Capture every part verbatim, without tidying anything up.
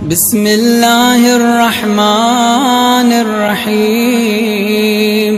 بسم الله الرحمن الرحيم.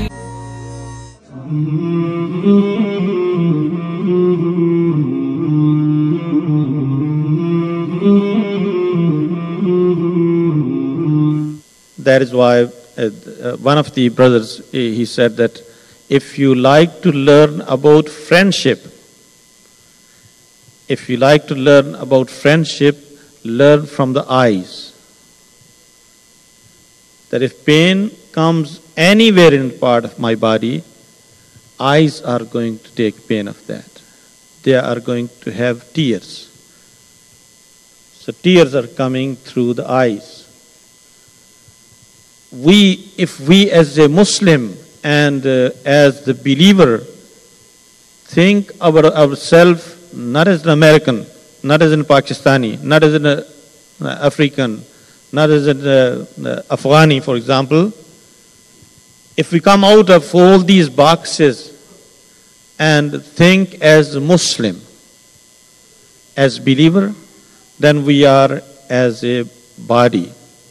That is why uh, one of the brothers, he said that if you like to learn about friendship, if you like to learn about friendship, learn from the eyes. That if pain comes anywhere in part of my body, eyes are going to take pain of that. They are going to have tears. So tears are coming through the eyes. We, if we as a Muslim and uh, as the believer think about ourselves not as an American, not as a Pakistani, not as an uh, African, not as an uh, Afghani, for example, if we come out of all these boxes and think as a Muslim, as believer, then we are as a body.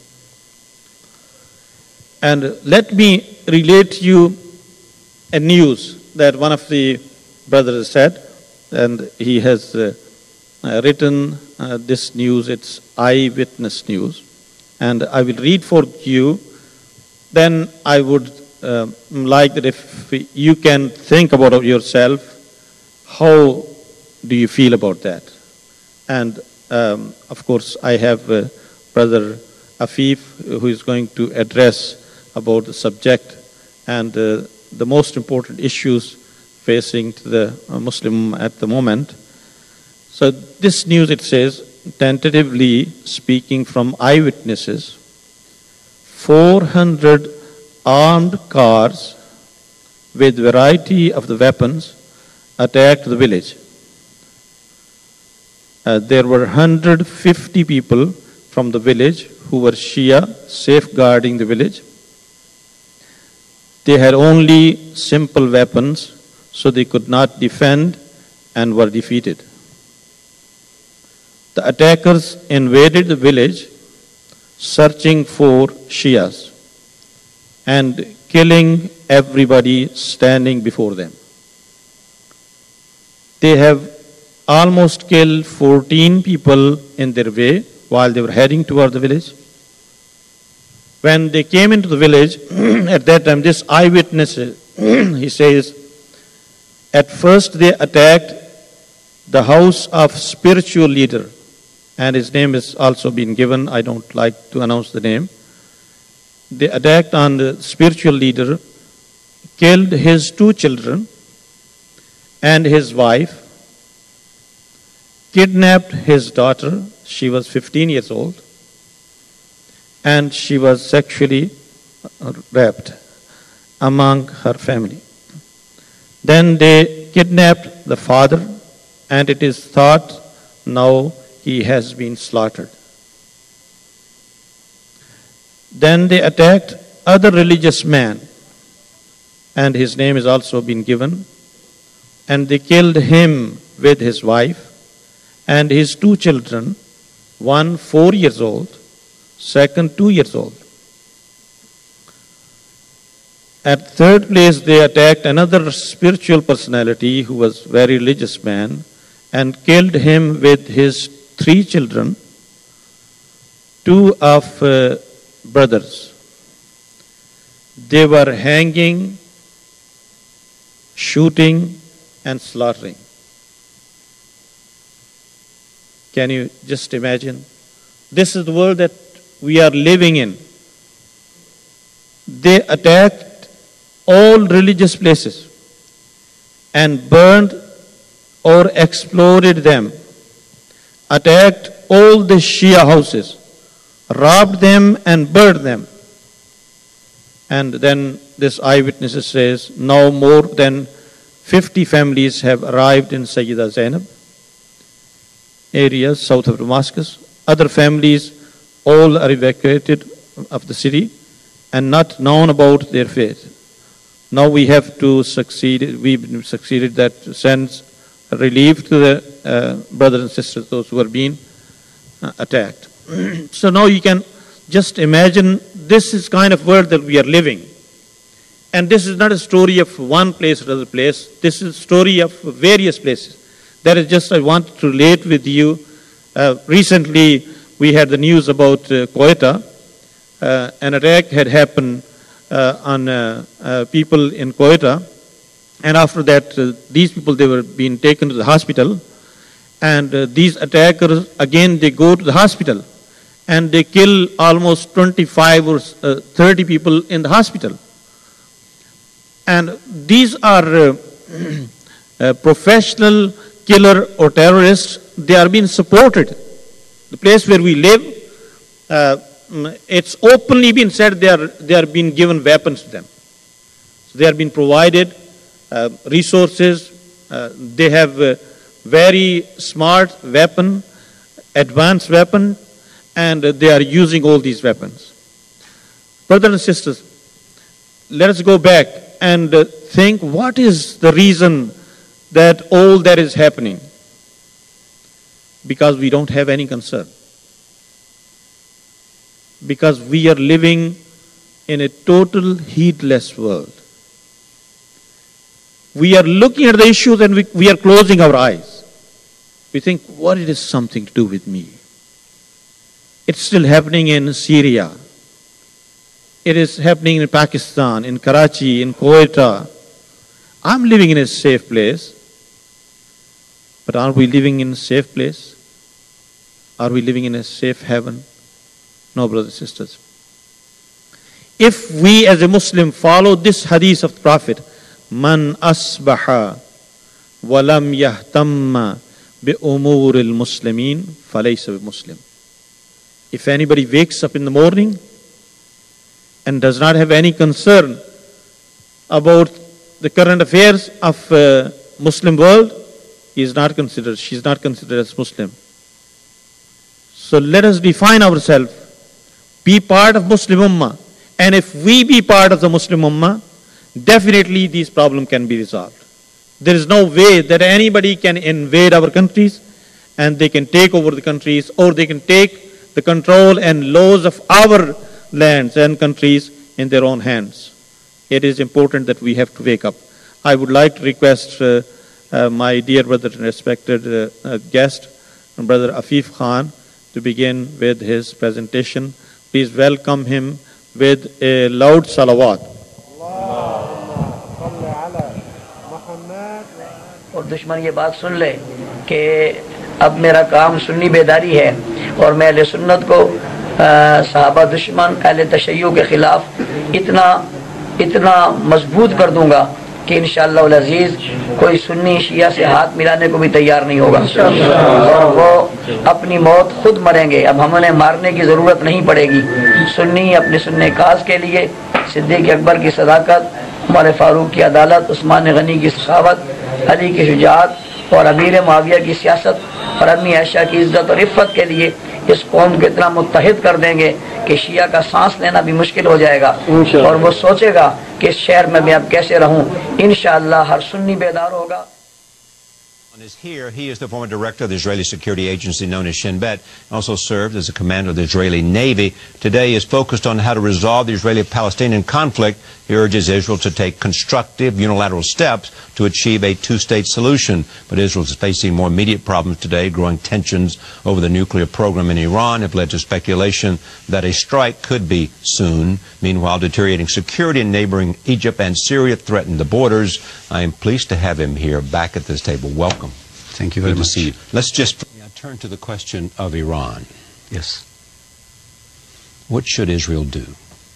And let me relate to you a news that one of the brothers said, and he has uh, uh, written uh, this news, it's eyewitness news, and I will read for you. Then I would uh, like that if you can think about yourself, how do you feel about that? And um, of course I have uh, Brother Afif who is going to address about the subject and uh, the most important issues facing to the uh, Muslim at the moment. So this news, it says, tentatively speaking from eyewitnesses, four hundred armed cars with variety of the weapons attacked the village. Uh, there were one hundred fifty people from the village who were Shia safeguarding the village. They had only simple weapons, so they could not defend and were defeated. The attackers invaded the village, searching for Shias and killing everybody standing before them. They have almost killed fourteen people in their way while they were heading toward the village. When they came into the village, at that time, this eyewitness, he says, at first they attacked the house of spiritual leader, and his name has also been given. I don't like to announce the name. They attacked on the spiritual leader, killed his two children and his wife, kidnapped his daughter. She was fifteen years old. And she was sexually raped among her family. Then they kidnapped the father, and it is thought now he has been slaughtered. Then they attacked other religious man, and his name has also been given, and they killed him with his wife and his two children, one four years old, second two years old. At third place, they attacked another spiritual personality who was very religious man and killed him with his three children, two of uh, brothers. They were hanging, shooting, and slaughtering. Can you just imagine? This is the world that we are living in. They attacked all religious places and burned or exploded them, attacked all the Shia houses, robbed them and burned them. And then this eyewitness says, now more than fifty families have arrived in Sayyida Zainab areas south of Damascus. Other families all are evacuated of the city and not known about their fate. Now we have to succeed, we've succeeded that sends relief to the uh, brothers and sisters, those who are being uh, attacked. So now you can just imagine this is kind of world that we are living. And this is not a story of one place or other place. This is a story of various places. That is just I want to relate with you. Uh, recently, we had the news about uh, Quetta. Uh, an attack had happened uh, on uh, uh, people in Quetta. And after that, uh, these people, they were being taken to the hospital. And uh, these attackers, again, they go to the hospital. And they kill almost twenty-five or uh, thirty people in the hospital. And these are uh, uh, professional killer or terrorists. They are being supported. The place where we live, uh, it's openly been said they are, they are being given weapons to them. So they are being provided uh, resources. Uh, they have a very smart weapon, advanced weapon, and uh, they are using all these weapons. Brothers and sisters, let us go back and uh, think what is the reason that all that is happening? Because we don't have any concern. Because we are living in a total heedless world. We are looking at the issues and we, we are closing our eyes. We think, what it is something to do with me? It's still happening in Syria. It is happening in Pakistan, in Karachi, in Quetta. I'm living in a safe place. But are we living in a safe place? Are we living in a safe heaven? No, brothers and sisters. If we as a Muslim follow this hadith of the Prophet, Man asbaha walam yahtamma bi umuril muslimin falaysa bi Muslim. If anybody wakes up in the morning and does not have any concern about the current affairs of uh, Muslim world, he is not considered, she is not considered as Muslim. So let us define ourselves, be part of Muslim Ummah. And if we be part of the Muslim Ummah, definitely these problems can be resolved. There is no way that anybody can invade our countries and they can take over the countries, or they can take the control and laws of our lands and countries in their own hands. It is important that we have to wake up. I would like to request uh, uh, my dear brother and respected uh, uh, guest, Brother Afif Khan, to begin with his presentation. Please welcome him with a loud salawat. और दुश्मन ये बात सुन ले कि अब मेरा काम सुन्नी बेदारी है और मैं अहले सुन्नत को सहाबा दुश्मन अहले तशय्यो के खिलाफ इतना इतना मजबूत कर दूंगा कि इंशाअल्लाह उल अजीज कोई सुन्नी शिया से हाथ मिलाने को भी तैयार नहीं होगा और वो अपनी मौत खुद मरेंगे। अब हमें मारने की ज़रूरत नहीं पड़ेगी। सुन्नी अपने सुन्ने काज के लिए सिद्दीक़ अकबर की सदाकत, उमर फारूक की अदालत, उस्मान गनी की सखावत, अली की शुजाअत और अमीर मुआविया की सियासत और अम्मी आयशा की इज्जत और इफ़्फ़त के लिए इस कौम को इतना मुत्तहिद कर देंगे कि शिया का सांस लेना भी मुश्किल हो जाएगा और वो सोचेगा कि इस शहर में मैं अब कैसे रहूं। इंशाअल्लाह हर सुन्नी बेदार होगा। Is here. He is the former director of the Israeli security agency known as Shin Bet, also served as the commander of the Israeli Navy. Today he is focused on how to resolve the Israeli-Palestinian conflict. He urges Israel to take constructive unilateral steps to achieve a two-state solution. But Israel is facing more immediate problems today. Growing tensions over the nuclear program in Iran have led to speculation that a strike could be soon. Meanwhile, deteriorating security in neighboring Egypt and Syria threaten the borders. I am pleased to have him here back at this table. Welcome. Thank you very Good much. to see you. Let's just turn to the question of Iran. Yes. What should Israel do?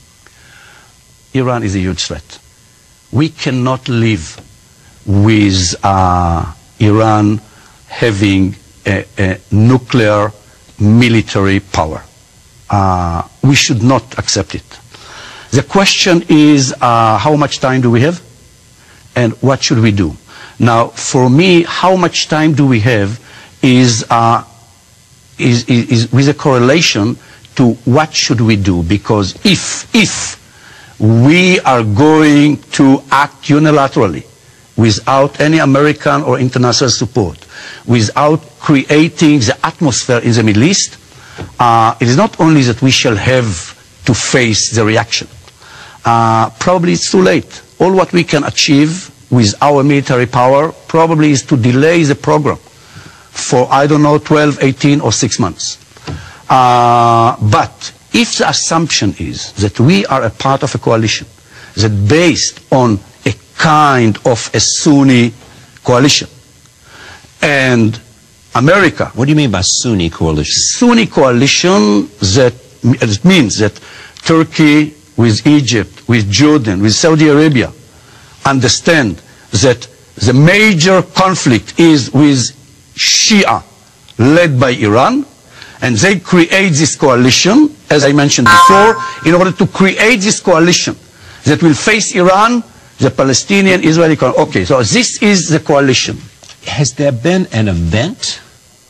Iran is a huge threat. We cannot live with uh, Iran having a, a nuclear military power. Uh, we should not accept it. The question is uh, how much time do we have and what should we do? Now, for me, how much time do we have is, uh, is, is, is with a correlation to what should we do, because if, if we are going to act unilaterally without any American or international support, without creating the atmosphere in the Middle East, uh, it is not only that we shall have to face the reaction. Uh, probably it's too late. All what we can achieve with our military power probably is to delay the program for, I don't know, twelve, eighteen or six months. Uh, but if the assumption is that we are a part of a coalition that based on a kind of a Sunni coalition, and America... What do you mean by Sunni coalition? Sunni coalition, that it means that Turkey with Egypt, with Jordan, with Saudi Arabia understand that the major conflict is with Shia led by Iran, and they create this coalition, as I mentioned before, in order to create this coalition that will face Iran, the Palestinian, Israeli coalition. Okay, so this is the coalition. Has there been an event?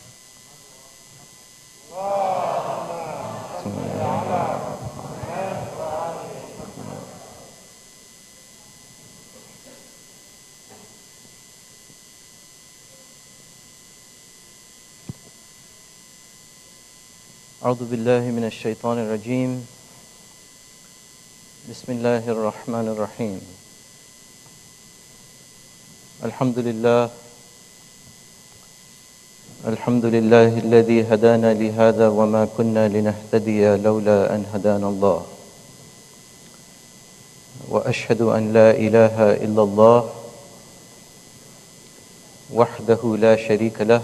أعوذ بالله من الشيطان الرجيم بسم الله الرحمن الرحيم الحمد لله الحمد لله الذي هدانا لهذا وما كنا لنهتدي لولا أن هدانا الله وأشهد أن لا إله إلا الله وحده لا شريك له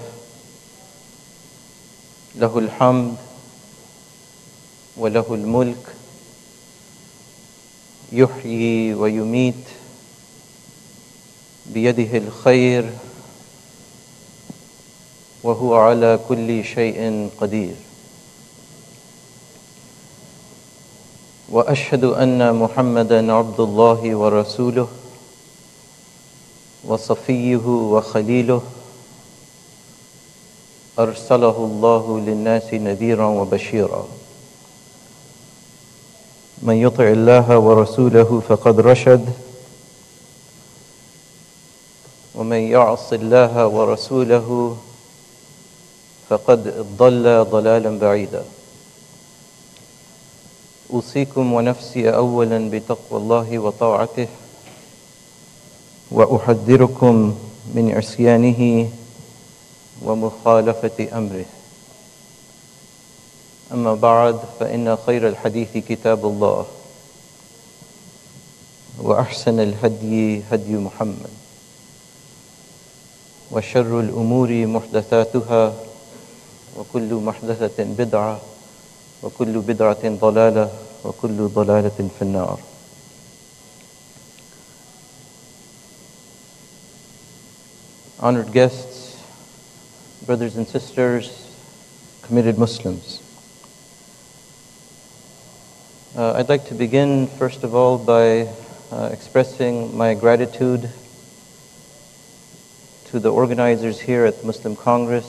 له الحمد وله الملك يحيي ويميت بيده الخير وهو على كل شيء قدير وأشهد أن محمدًا عبد الله ورسوله وصفيه وخليله أرسله الله للناس نذيرًا وبشيرًا من يطع الله ورسوله فقد رشد ومن يعص الله ورسوله فقد ضل ضلالا بعيدا أوصيكم ونفسي أولا بتقوى الله وطاعته وأحذركم من عصيانه ومخالفة أمره أما بعد فإن خير الحديث كتاب الله وأحسن الهدي هدي محمد وشر الأمور محدثاتها وكل محدثة بدعة وكل بدعة ضلالة وكل ضلالة في النار. Honored guests, brothers and sisters, committed Muslims. Uh, I'd like to begin, first of all, by uh, expressing my gratitude to the organizers here at the Muslim Congress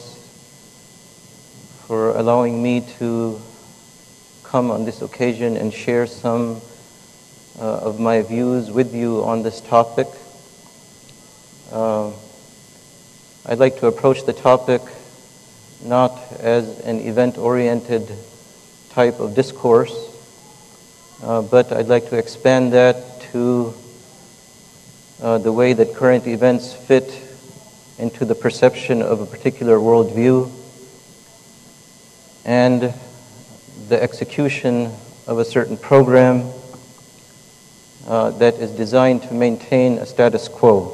for allowing me to come on this occasion and share some uh, of my views with you on this topic. Uh, I'd like to approach the topic not as an event-oriented type of discourse, Uh, but I'd like to expand that to uh, the way that current events fit into the perception of a particular worldview and the execution of a certain program uh, that is designed to maintain a status quo.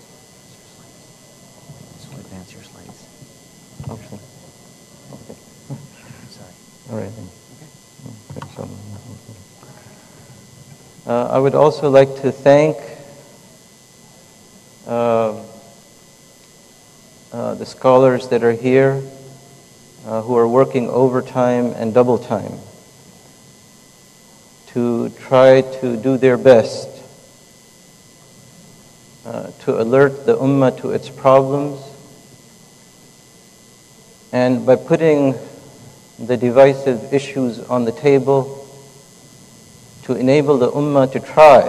So advance your slides. Okay. Okay. Sorry. All right. Then. Okay. So, Uh, I would also like to thank uh, uh, the scholars that are here uh, who are working overtime and double time to try to do their best uh, to alert the Ummah to its problems, and by putting the divisive issues on the table, to enable the Ummah to try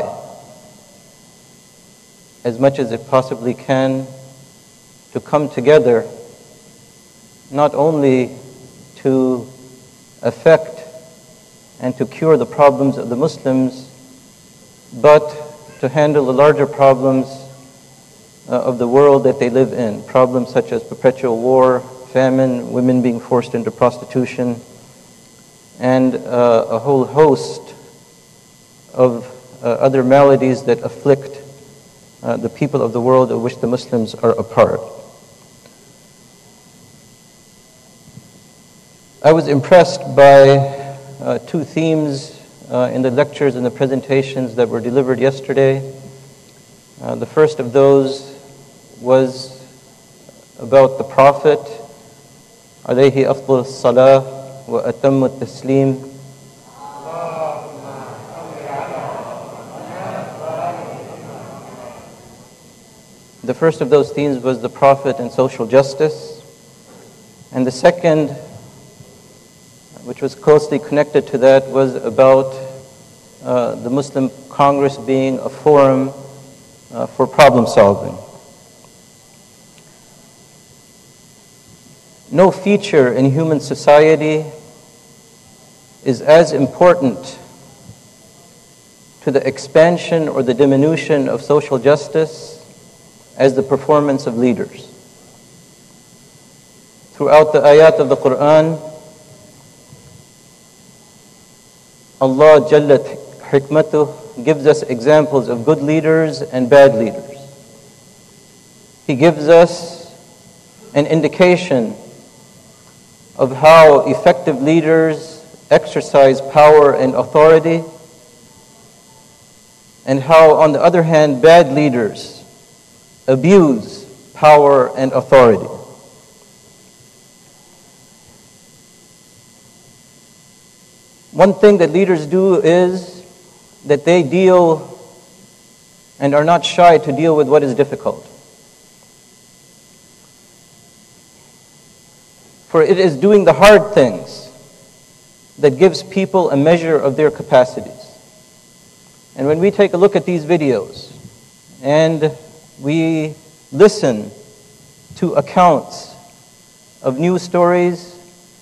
as much as it possibly can to come together, not only to affect and to cure the problems of the Muslims, but to handle the larger problems uh, of the world that they live in. Problems such as perpetual war, famine, women being forced into prostitution, and uh, a whole host of uh, other maladies that afflict uh, the people of the world of which the Muslims are a part. I was impressed by uh, two themes uh, in the lectures and the presentations that were delivered yesterday. Uh, the first of those was about the Prophet, alayhi afdal salah wa atammu taslim. The first of those themes was the Prophet and social justice. And the second, which was closely connected to that, was about uh, the Muslim Congress being a forum uh, for problem solving. No feature in human society is as important to the expansion or the diminution of social justice as the performance of leaders. Throughout the ayat of the Quran, Allah Jallat Hikmatuh gives us examples of good leaders and bad leaders. He gives us an indication of how effective leaders exercise power and authority, and how, on the other hand, bad leaders abuse power and authority. One thing that leaders do is that they deal and are not shy to deal with what is difficult. For it is doing the hard things that gives people a measure of their capacities. And when we take a look at these videos and we listen to accounts of news stories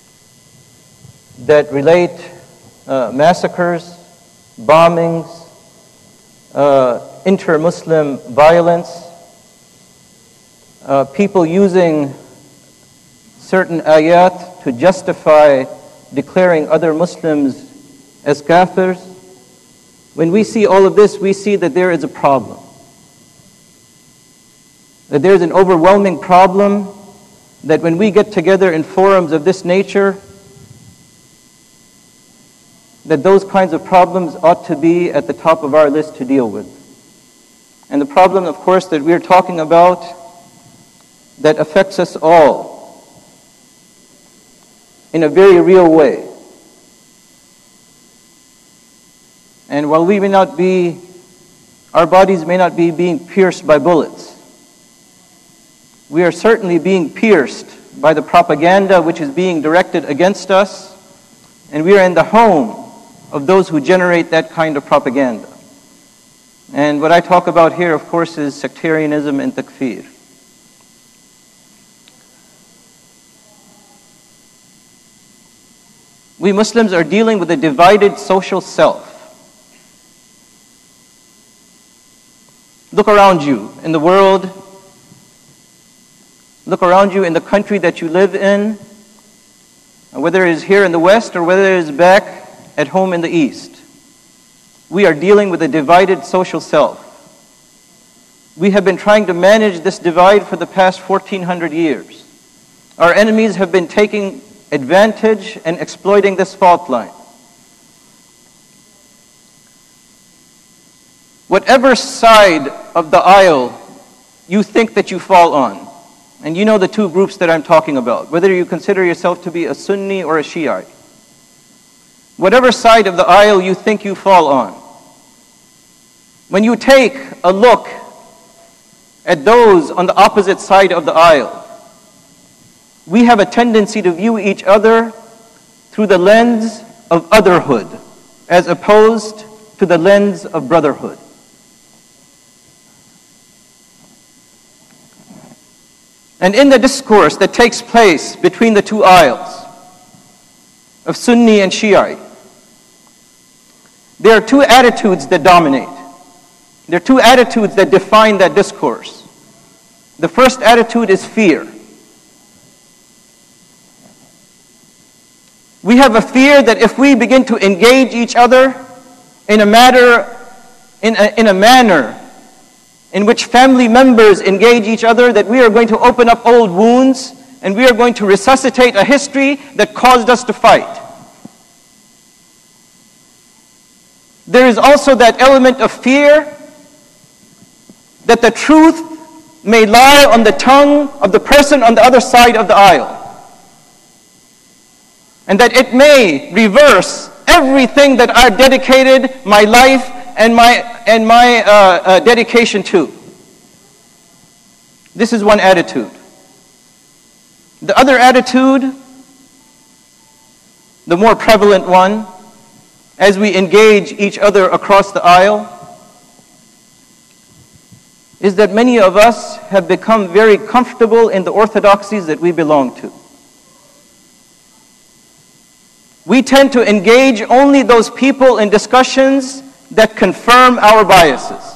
that relate uh, massacres, bombings, uh, inter-Muslim violence, uh, people using certain ayat to justify declaring other Muslims as kafirs, when we see all of this, we see that there is a problem. That there's an overwhelming problem, that when we get together in forums of this nature, that those kinds of problems ought to be at the top of our list to deal with. And the problem, of course, that we're talking about that affects us all in a very real way. And while we may not be, our bodies may not be being pierced by bullets, we are certainly being pierced by the propaganda which is being directed against us, and we are in the home of those who generate that kind of propaganda. And what I talk about here, of course, is sectarianism and takfir. We Muslims are dealing with a divided social self. Look around you in the world. Look around you in the country that you live in, whether it is here in the West or whether it is back at home in the East. We are dealing with a divided social self. We have been trying to manage this divide for the past fourteen hundred years. Our enemies have been taking advantage and exploiting this fault line. Whatever side of the aisle you think that you fall on, and you know the two groups that I'm talking about, whether you consider yourself to be a Sunni or a Shiite. Whatever side of the aisle you think you fall on, when you take a look at those on the opposite side of the aisle, we have a tendency to view each other through the lens of otherhood, as opposed to the lens of brotherhood. And in the discourse that takes place between the two aisles, of Sunni and Shiite. There are two attitudes that dominate. There are two attitudes that define that discourse. The first attitude is fear. We have a fear that if we begin to engage each other in a matter, in a, in a manner in which family members engage each other, that we are going to open up old wounds and we are going to resuscitate a history that caused us to fight. There is also that element of fear that the truth may lie on the tongue of the person on the other side of the aisle, and that it may reverse everything that I've dedicated my life and my, and my uh, uh, dedication to. This is one attitude. The other attitude, the more prevalent one, as we engage each other across the aisle, is that many of us have become very comfortable in the orthodoxies that we belong to. We tend to engage only those people in discussions that confirm our biases.